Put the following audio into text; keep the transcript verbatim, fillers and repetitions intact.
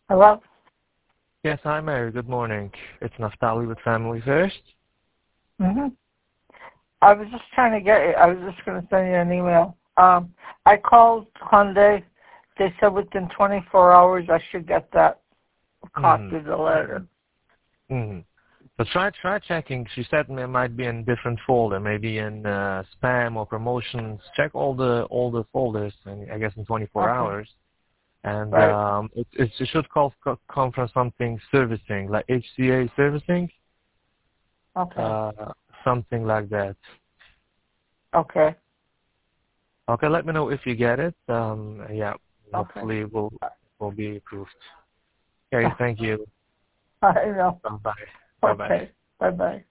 Hello? Yes, hi Mary. Good morning. It's Naftali with Family First. Mm-hmm. I was just trying to get it. I was just going to send you an email. Um, I called Hyundai. They said within twenty-four hours I should get that copy Mm-hmm. of the letter. Mm-hmm. So try try checking. She said it might be in different folder, maybe in uh, spam or promotions. Check all the all the folders, and I guess in twenty-four Okay. hours. And Right. um, it, it should call, come from something servicing, like H C A servicing, Okay. uh, something like that. Okay. Okay, let me know if you get it. Um, yeah, Okay. hopefully it will will be approved. Okay, thank you. I know. Bye bye. Bye bye. Okay. Bye-bye.